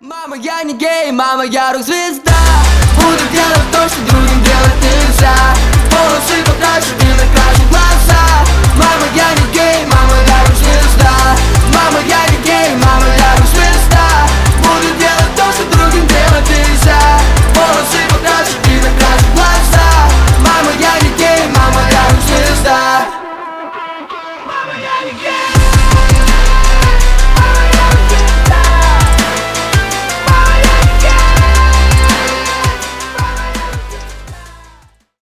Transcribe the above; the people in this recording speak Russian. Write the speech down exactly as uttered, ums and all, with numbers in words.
Мама, я не гей, мама, я рок-звезда. Буду делать то, что другим делать нельзя. Волосы покрашу и накрашу глаза.